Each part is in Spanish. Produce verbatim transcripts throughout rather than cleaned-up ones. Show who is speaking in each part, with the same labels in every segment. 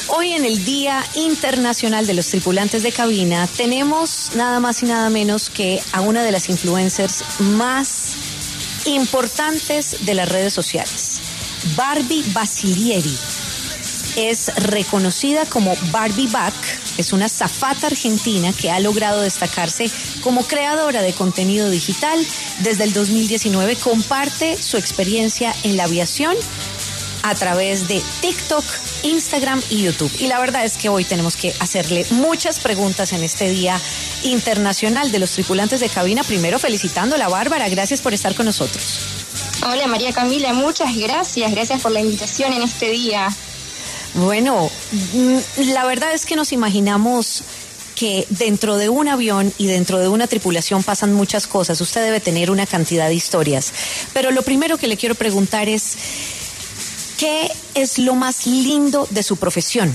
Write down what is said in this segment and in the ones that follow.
Speaker 1: Hoy en el Día Internacional de los Tripulantes de Cabina tenemos nada más y nada menos que a una de las influencers más importantes de las redes sociales, Barbie Basilieri. Es reconocida como Barbie Back, es una azafata argentina que ha logrado destacarse como creadora de contenido digital. Desde el dos mil diecinueve comparte su experiencia en la aviación a través de TikTok, Instagram y YouTube. Y la verdad es que hoy tenemos que hacerle muchas preguntas en este Día Internacional de los Tripulantes de Cabina. Primero felicitándola, Bárbara, gracias por estar con nosotros.
Speaker 2: Hola María Camila, muchas gracias, gracias por la invitación en este día.
Speaker 1: Bueno, la verdad es que nos imaginamos que dentro de un avión y dentro de una tripulación pasan muchas cosas. Usted debe tener una cantidad de historias. Pero lo primero que le quiero preguntar es, ¿qué es lo más lindo de su profesión?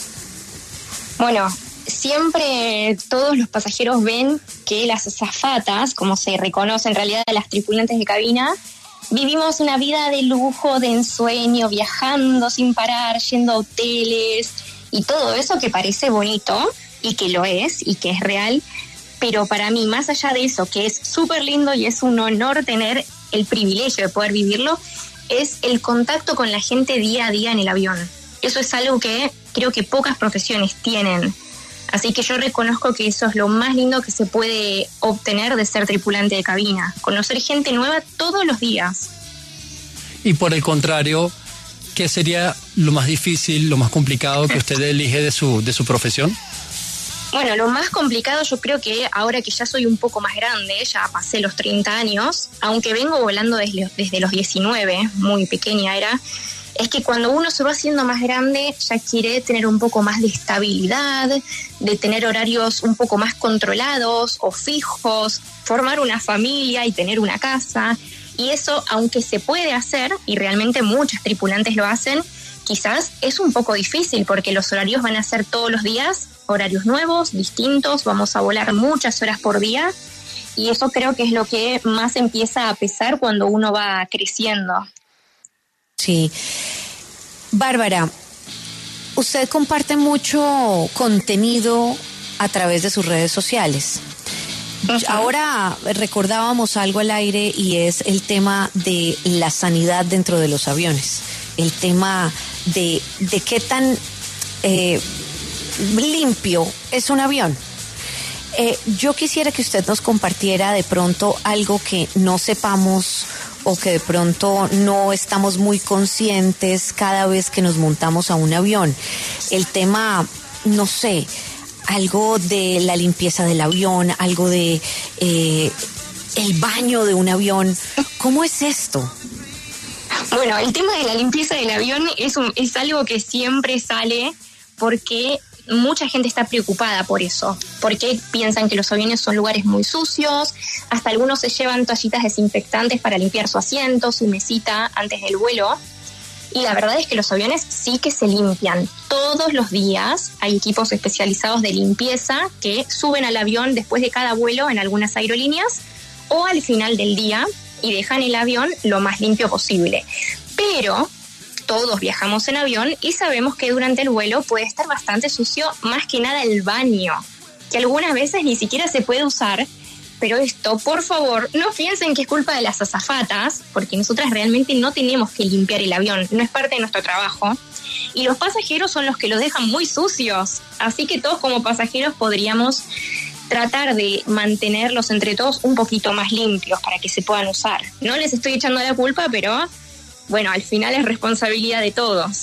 Speaker 2: Bueno, siempre todos los pasajeros ven que las azafatas, como se reconoce en realidad a las tripulantes de cabina, vivimos una vida de lujo, de ensueño, viajando sin parar, yendo a hoteles y todo eso que parece bonito y que lo es y que es real. Pero para mí, más allá de eso, que es súper lindo y es un honor tener el privilegio de poder vivirlo, es el contacto con la gente día a día en el avión. Eso es algo que creo que pocas profesiones tienen. Así que yo reconozco que eso es lo más lindo que se puede obtener de ser tripulante de cabina. Conocer gente nueva todos los días.
Speaker 3: Y por el contrario, ¿qué sería lo más difícil, lo más complicado que usted elige de su, de su profesión?
Speaker 2: Bueno, lo más complicado yo creo que ahora que ya soy un poco más grande, ya pasé los treinta años, aunque vengo volando desde, desde los diecinueve, muy pequeña era, es que cuando uno se va haciendo más grande ya quiere tener un poco más de estabilidad, de tener horarios un poco más controlados o fijos, formar una familia y tener una casa. Y eso, aunque se puede hacer, y realmente muchas tripulantes lo hacen, quizás es un poco difícil porque los horarios van a ser todos los días, horarios nuevos, distintos, vamos a volar muchas horas por día. Y eso creo que es lo que más empieza a pesar cuando uno va creciendo.
Speaker 1: Sí. Bárbara, usted comparte mucho contenido a través de sus redes sociales. Uh-huh. Ahora recordábamos algo al aire y es el tema de la sanidad dentro de los aviones. El tema de, de qué tan eh, limpio es un avión. Eh, yo quisiera que usted nos compartiera de pronto algo que no sepamos o que de pronto no estamos muy conscientes cada vez que nos montamos a un avión. El tema, no sé, algo de la limpieza del avión, algo de eh, el baño de un avión. ¿Cómo es esto?
Speaker 2: Bueno, el tema de la limpieza del avión es, un, es algo que siempre sale porque mucha gente está preocupada por eso, porque piensan que los aviones son lugares muy sucios, hasta algunos se llevan toallitas desinfectantes para limpiar su asiento, su mesita antes del vuelo, y la verdad es que los aviones sí que se limpian todos los días. Hay equipos especializados de limpieza que suben al avión después de cada vuelo en algunas aerolíneas o al final del día y dejan el avión lo más limpio posible. Pero todos viajamos en avión y sabemos que durante el vuelo puede estar bastante sucio, más que nada el baño, que algunas veces ni siquiera se puede usar. Pero esto, por favor, no piensen que es culpa de las azafatas, porque nosotras realmente no tenemos que limpiar el avión, no es parte de nuestro trabajo. Y los pasajeros son los que los dejan muy sucios, así que todos como pasajeros podríamos tratar de mantenerlos entre todos un poquito más limpios para que se puedan usar. No les estoy echando la culpa, pero bueno, al final es responsabilidad de todos.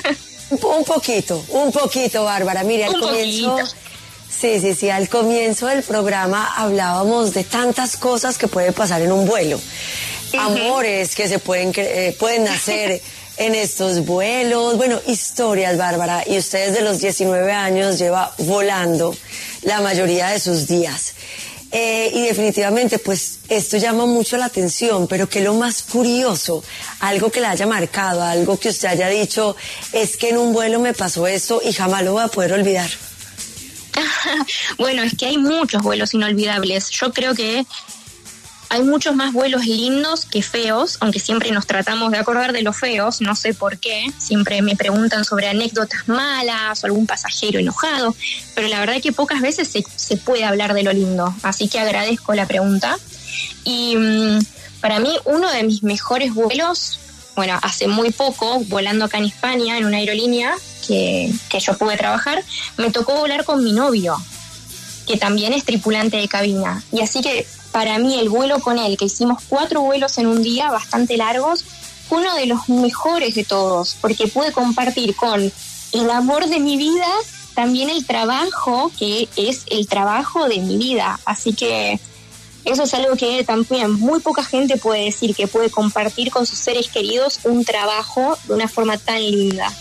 Speaker 4: Un poquito, un poquito, Bárbara. Mire, al
Speaker 2: un
Speaker 4: comienzo...
Speaker 2: poquito.
Speaker 4: Sí, sí, sí. Al comienzo del programa hablábamos de tantas cosas que pueden pasar en un vuelo. Uh-huh. Amores que se pueden, eh, pueden nacer en estos vuelos. Bueno, historias, Bárbara. Y usted desde los diecinueve años lleva volando la mayoría de sus días. Eh, y definitivamente, pues, esto llama mucho la atención, pero que lo más curioso, algo que le haya marcado, algo que usted haya dicho, es que en un vuelo me pasó esto y jamás lo voy a poder olvidar.
Speaker 2: Bueno, es que hay muchos vuelos inolvidables. Yo creo que hay muchos más vuelos lindos que feos, aunque siempre nos tratamos de acordar de los feos, no sé por qué, siempre me preguntan sobre anécdotas malas o algún pasajero enojado, pero la verdad que pocas veces se, se puede hablar de lo lindo, así que agradezco la pregunta. Y mmm, para mí uno de mis mejores vuelos, bueno, hace muy poco, volando acá en España, en una aerolínea que, que yo pude trabajar, me tocó volar con mi novio, que también es tripulante de cabina, y así que para mí el vuelo con él, que hicimos cuatro vuelos en un día bastante largos, fue uno de los mejores de todos, porque pude compartir con el amor de mi vida también el trabajo, que es el trabajo de mi vida. Así que eso es algo que también muy poca gente puede decir, que puede compartir con sus seres queridos un trabajo de una forma tan linda.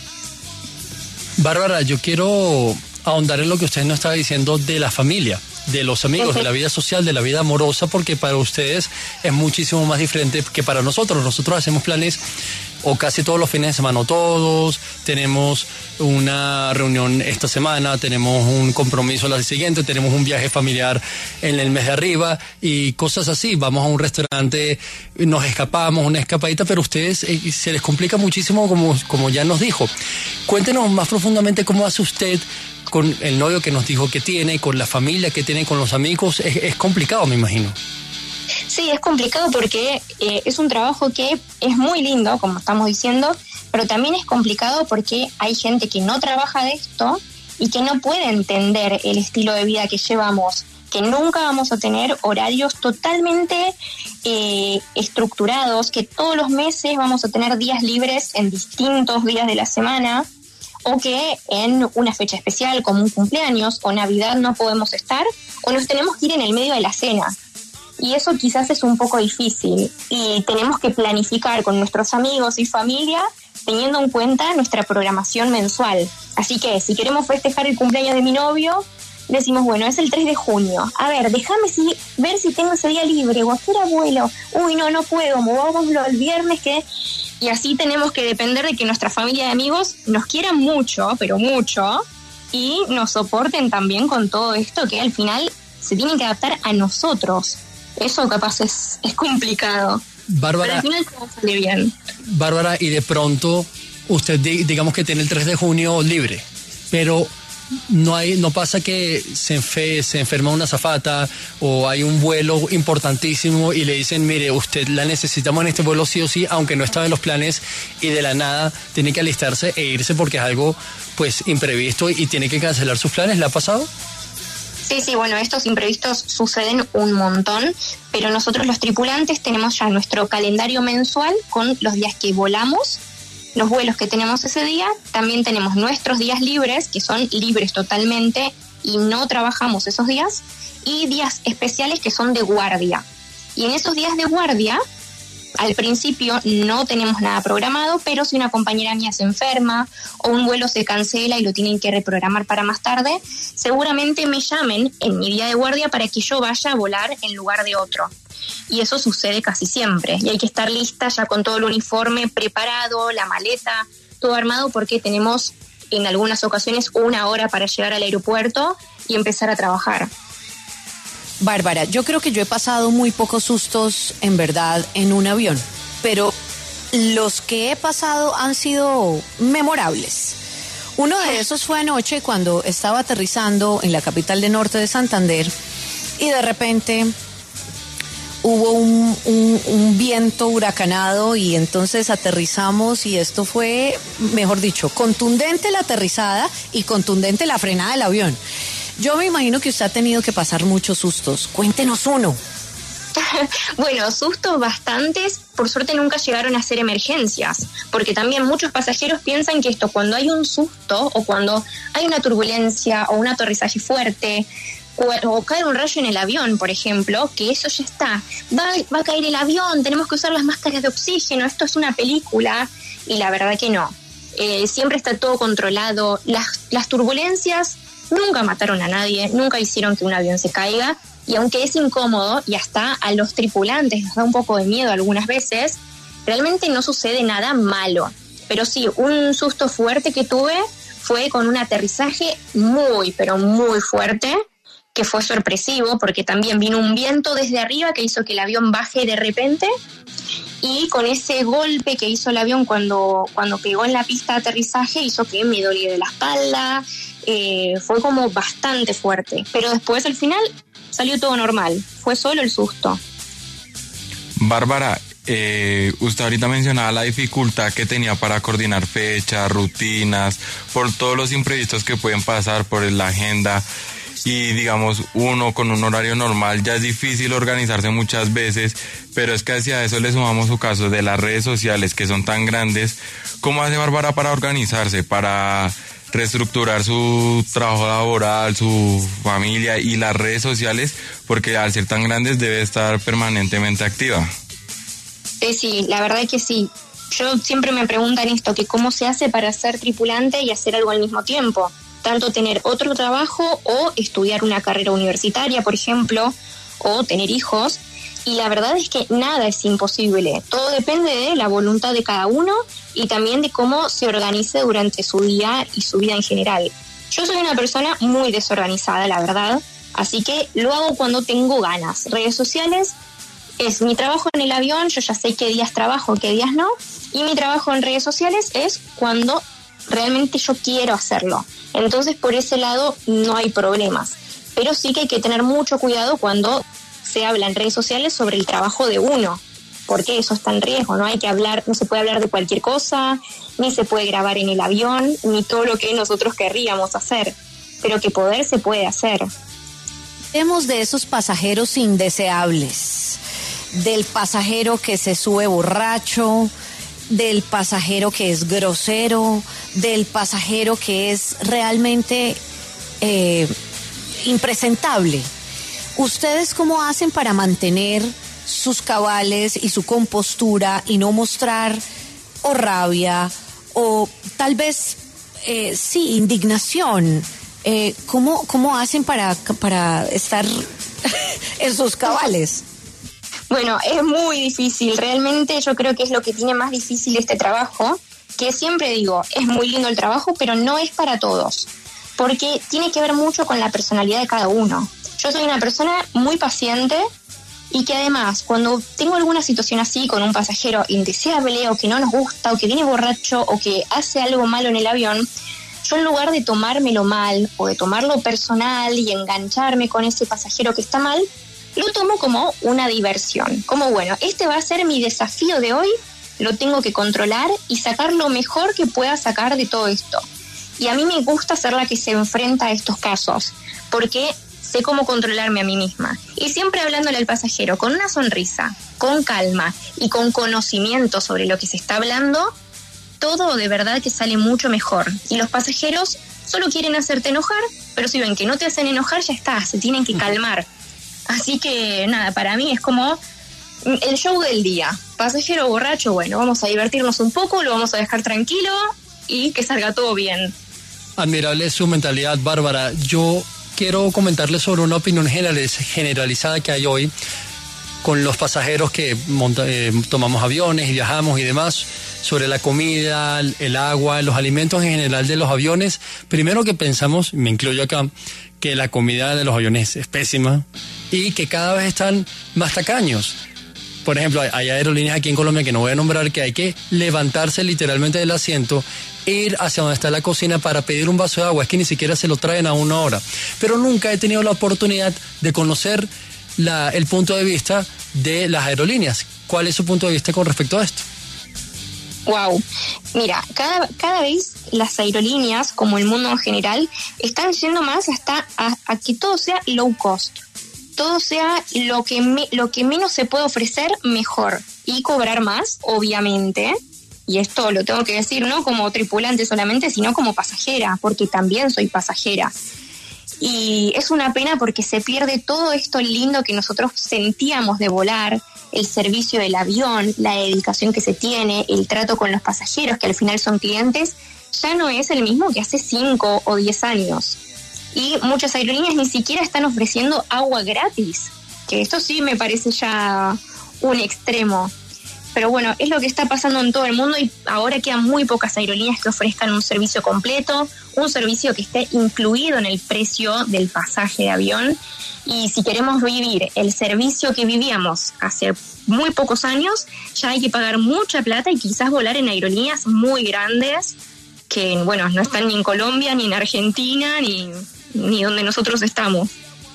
Speaker 3: Bárbara, yo quiero ahondar en lo que usted nos estaba diciendo de la familia, de los amigos, de la vida social, de la vida amorosa, porque para ustedes es muchísimo más diferente que para nosotros. Nosotros hacemos planes o casi todos los fines de semana, o todos, tenemos una reunión esta semana, tenemos un compromiso la siguiente, tenemos un viaje familiar en el mes de arriba y cosas así. Vamos a un restaurante, nos escapamos, una escapadita, pero a ustedes eh, se les complica muchísimo, como, como ya nos dijo. Cuéntenos más profundamente cómo hace usted con el novio que nos dijo que tiene, con la familia que tiene, con los amigos. Es, es complicado, me imagino.
Speaker 2: Sí, es complicado porque eh, es un trabajo que es muy lindo, como estamos diciendo, pero también es complicado porque hay gente que no trabaja de esto y que no puede entender el estilo de vida que llevamos, que nunca vamos a tener horarios totalmente eh, estructurados, que todos los meses vamos a tener días libres en distintos días de la semana, o que en una fecha especial como un cumpleaños o Navidad no podemos estar, o nos tenemos que ir en el medio de la cena. Y eso quizás es un poco difícil y tenemos que planificar con nuestros amigos y familia teniendo en cuenta nuestra programación mensual. Así que si queremos festejar el cumpleaños de mi novio, decimos, bueno, es el tres de junio. A ver, déjame si, ver si tengo ese día libre, o a qué hora vuelo. Uy, no, no puedo, movámoslo el viernes que... Y así tenemos que depender de que nuestra familia de amigos nos quieran mucho, pero mucho, y nos soporten también con todo esto que al final se tienen que adaptar a nosotros. Eso capaz es, es complicado.
Speaker 3: Bárbara,
Speaker 2: pero al final todo sale bien.
Speaker 3: Bárbara, y de pronto usted digamos que tiene el tres de junio libre, pero no hay, no pasa que se, enfe, se enferma una azafata o hay un vuelo importantísimo y le dicen, mire, usted la necesitamos en este vuelo sí o sí, aunque no estaba en los planes, y de la nada tiene que alistarse e irse porque es algo pues imprevisto y tiene que cancelar sus planes. ¿Le ha pasado?
Speaker 2: Sí, sí, bueno, estos imprevistos suceden un montón, pero nosotros los tripulantes tenemos ya nuestro calendario mensual con los días que volamos, los vuelos que tenemos ese día, también tenemos nuestros días libres, que son libres totalmente y no trabajamos esos días, y días especiales que son de guardia. Y en esos días de guardia, al principio no tenemos nada programado, pero si una compañera mía se enferma o un vuelo se cancela y lo tienen que reprogramar para más tarde, seguramente me llamen en mi día de guardia para que yo vaya a volar en lugar de otro. Y eso sucede casi siempre. Y hay que estar lista ya con todo el uniforme preparado, la maleta, todo armado, porque tenemos en algunas ocasiones una hora para llegar al aeropuerto y empezar a trabajar.
Speaker 1: Bárbara, yo creo que yo he pasado muy pocos sustos en verdad en un avión, pero los que he pasado han sido memorables. Uno de esos fue anoche cuando estaba aterrizando en la capital de norte de Santander y de repente hubo un, un, un viento huracanado y entonces aterrizamos y esto fue, mejor dicho, contundente la aterrizada y contundente la frenada del avión. Yo me imagino que usted ha tenido que pasar muchos sustos. Cuéntenos uno.
Speaker 2: Bueno, sustos bastantes, por suerte nunca llegaron a ser emergencias, porque también muchos pasajeros piensan que esto, cuando hay un susto o cuando hay una turbulencia o un aterrizaje fuerte o, o cae un rayo en el avión, por ejemplo, que eso ya está, va, va a caer el avión, tenemos que usar las máscaras de oxígeno, esto es una película, y la verdad que no. Eh, siempre está todo controlado. Las, las turbulencias nunca mataron a nadie, nunca hicieron que un avión se caiga, y aunque es incómodo y hasta a los tripulantes nos da un poco de miedo algunas veces, realmente no sucede nada malo. Pero sí, un susto fuerte que tuve fue con un aterrizaje muy, pero muy fuerte, que fue sorpresivo porque también vino un viento desde arriba que hizo que el avión baje de repente, y con ese golpe que hizo el avión cuando, cuando pegó en la pista de aterrizaje hizo que me doliera la espalda, eh, fue como bastante fuerte, pero después al final salió todo normal, fue solo el susto.
Speaker 5: Bárbara, eh, usted ahorita mencionaba la dificultad que tenía para coordinar fechas, rutinas, por todos los imprevistos que pueden pasar por la agenda. Y digamos, uno con un horario normal ya es difícil organizarse muchas veces, pero es que hacia eso le sumamos su caso de las redes sociales que son tan grandes. ¿Cómo hace Bárbara para organizarse, para reestructurar su trabajo laboral, su familia y las redes sociales? Porque al ser tan grandes debe estar permanentemente activa.
Speaker 2: Sí, sí, la verdad es que sí. Yo siempre me preguntan esto, que cómo se hace para ser tripulante y hacer algo al mismo tiempo. Tanto tener otro trabajo o estudiar una carrera universitaria, por ejemplo, o tener hijos. Y la verdad es que nada es imposible. Todo depende de la voluntad de cada uno y también de cómo se organice durante su día y su vida en general. Yo soy una persona muy desorganizada, la verdad, así que lo hago cuando tengo ganas. Redes sociales es mi trabajo en el avión, yo ya sé qué días trabajo, qué días no, y mi trabajo en redes sociales es cuando realmente yo quiero hacerlo. Entonces, por ese lado no hay problemas. Pero sí que hay que tener mucho cuidado cuando se habla en redes sociales sobre el trabajo de uno, porque eso está en riesgo. No hay que hablar, no se puede hablar de cualquier cosa, ni se puede grabar en el avión, ni todo lo que nosotros querríamos hacer. Pero que poder se puede hacer.
Speaker 1: Hablemos de esos pasajeros indeseables, del pasajero que se sube borracho, del pasajero que es grosero, del pasajero que es realmente eh, impresentable. ¿Ustedes cómo hacen para mantener sus cabales y su compostura y no mostrar o rabia o tal vez eh, sí indignación? Eh, ¿cómo, ¿Cómo hacen para, para estar en sus cabales?
Speaker 2: Bueno, es muy difícil, realmente yo creo que es lo que tiene más difícil este trabajo, que siempre digo, es muy lindo el trabajo, pero no es para todos, porque tiene que ver mucho con la personalidad de cada uno. Yo soy una persona muy paciente y que además, cuando tengo alguna situación así con un pasajero indeseable o que no nos gusta o que viene borracho o que hace algo malo en el avión, yo en lugar de tomármelo mal o de tomarlo personal y engancharme con ese pasajero que está mal, lo tomo como una diversión, como bueno, este va a ser mi desafío de hoy, lo tengo que controlar y sacar lo mejor que pueda sacar de todo esto. Y a mí me gusta ser la que se enfrenta a estos casos, porque sé cómo controlarme a mí misma. Y siempre hablándole al pasajero con una sonrisa, con calma y con conocimiento sobre lo que se está hablando, todo de verdad que sale mucho mejor. Y los pasajeros solo quieren hacerte enojar, pero si ven que no te hacen enojar, ya está, se tienen que calmar. Así que nada, para mí es como el show del día. Pasajero borracho, bueno, vamos a divertirnos un poco, lo vamos a dejar tranquilo y que salga todo bien.
Speaker 3: Admirable su mentalidad, Bárbara. Yo quiero comentarles sobre una opinión generalizada que hay hoy con los pasajeros que monta, eh, tomamos aviones y viajamos y demás, sobre la comida, el agua, los alimentos en general de los aviones. Primero que pensamos, me incluyo acá, que la comida de los aviones es pésima y que cada vez están más tacaños. Por ejemplo, hay aerolíneas aquí en Colombia que no voy a nombrar, que hay que levantarse literalmente del asiento, ir hacia donde está la cocina para pedir un vaso de agua. Es que ni siquiera se lo traen a una hora. Pero nunca he tenido la oportunidad de conocer la, el punto de vista de las aerolíneas. ¿Cuál es su punto de vista con respecto a esto?
Speaker 2: Wow, mira, cada, cada vez las aerolíneas, como el mundo en general, están yendo más hasta a, a que todo sea low cost. Todo sea lo que, me, lo que menos se puede ofrecer, mejor. Y cobrar más, obviamente. Y esto lo tengo que decir no como tripulante solamente, sino como pasajera, porque también soy pasajera. Y es una pena porque se pierde todo esto lindo que nosotros sentíamos de volar, el servicio del avión, la dedicación que se tiene, el trato con los pasajeros, que al final son clientes, ya no es el mismo que hace cinco o diez años. Y muchas aerolíneas ni siquiera están ofreciendo agua gratis, que esto sí me parece ya un extremo. pero bueno, es lo que está pasando en todo el mundo y ahora quedan muy pocas aerolíneas que ofrezcan un servicio completo, un servicio que esté incluido en el precio del pasaje de avión. Y si queremos vivir el servicio que vivíamos hace muy pocos años, ya hay que pagar mucha plata y quizás volar en aerolíneas muy grandes que, bueno, no están ni en Colombia, ni en Argentina, ni, ni donde nosotros estamos.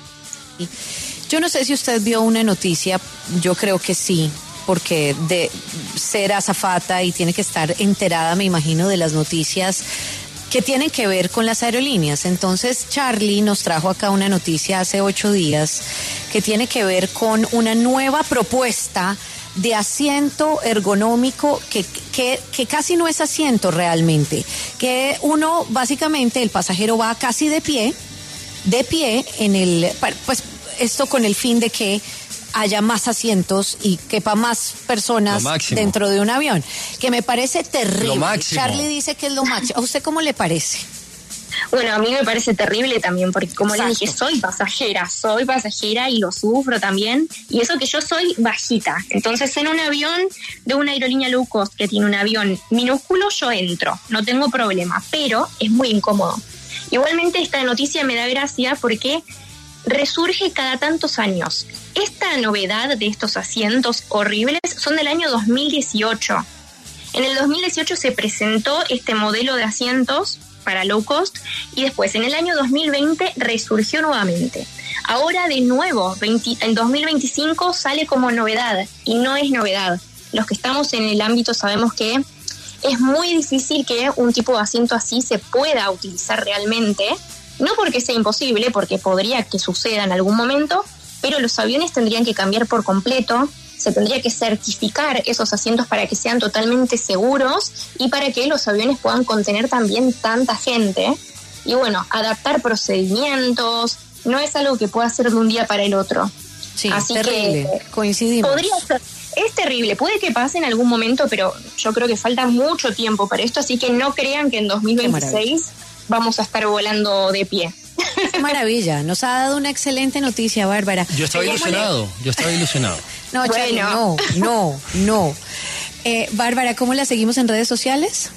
Speaker 1: Yo no sé si usted vio una noticia, yo creo que sí, porque de ser azafata y tiene que estar enterada, me imagino, de las noticias que tienen que ver con las aerolíneas. Entonces, Charlie nos trajo acá una noticia hace ocho días que tiene que ver con una nueva propuesta de asiento ergonómico que, que, que casi no es asiento realmente, que uno, básicamente, el pasajero va casi de pie, de pie en el, pues esto con el fin de que haya más asientos y quepa más personas dentro de un avión, que me parece terrible. Charlie dice que es lo máximo. ¿A usted cómo le parece?
Speaker 2: Bueno, a mí me parece terrible también, porque como
Speaker 1: Exacto.
Speaker 2: le dije, soy pasajera, soy pasajera y lo sufro también, y eso que yo soy bajita. Entonces, en un avión de una aerolínea low cost que tiene un avión minúsculo, yo entro, no tengo problema, pero es muy incómodo. Igualmente, esta noticia me da gracia porque resurge cada tantos años. Esta novedad de estos asientos horribles son del año dos mil dieciocho. En el dos mil dieciocho se presentó este modelo de asientos para low cost y después en el año dos mil veinte resurgió nuevamente. Ahora de nuevo, veinte, en dos mil veinticinco sale como novedad y no es novedad. Los que estamos en el ámbito sabemos que es muy difícil que un tipo de asiento así se pueda utilizar realmente. No porque sea imposible, porque podría que suceda en algún momento, pero los aviones tendrían que cambiar por completo, se tendría que certificar esos asientos para que sean totalmente seguros y para que los aviones puedan contener también tanta gente. Y bueno, adaptar procedimientos no es algo que pueda hacer de un día para el otro.
Speaker 1: Sí,
Speaker 2: así
Speaker 1: terrible.
Speaker 2: Que
Speaker 1: coincidimos.
Speaker 2: Podría ser, es terrible, puede que pase en algún momento, pero yo creo que falta mucho tiempo para esto, así que no crean que en dos mil veintiséis vamos a estar volando de pie.
Speaker 1: Qué maravilla, nos ha dado una excelente noticia, Bárbara.
Speaker 3: Yo estaba ilusionado, yo estaba ilusionado.
Speaker 1: No, Charlie,
Speaker 2: Bueno.
Speaker 1: no, no, no. Eh, Bárbara, ¿cómo la seguimos en redes sociales?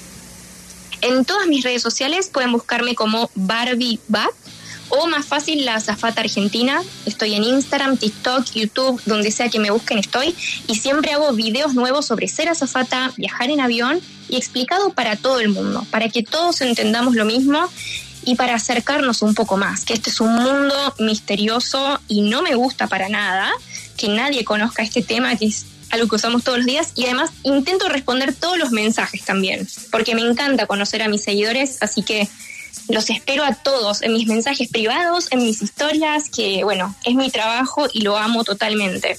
Speaker 2: En todas mis redes sociales pueden buscarme como Barbie Bat o más fácil La Azafata Argentina. Estoy en Instagram, TikTok, YouTube, donde sea que me busquen estoy, y siempre hago videos nuevos sobre ser azafata, viajar en avión y explicado para todo el mundo, para que todos entendamos lo mismo y para acercarnos un poco más, que este es un mundo misterioso y no me gusta para nada que nadie conozca este tema, que es algo que usamos todos los días, y además intento responder todos los mensajes también, porque me encanta conocer a mis seguidores, así que los espero a todos en mis mensajes privados, en mis historias, que bueno, es mi trabajo y lo amo totalmente.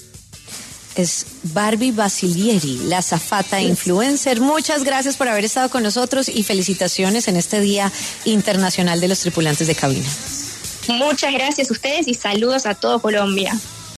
Speaker 1: Es Barbie Basilieri, la azafata influencer. Muchas gracias por haber estado con nosotros y felicitaciones en este Día Internacional de los Tripulantes de Cabina.
Speaker 2: Muchas gracias a ustedes y saludos a todo Colombia.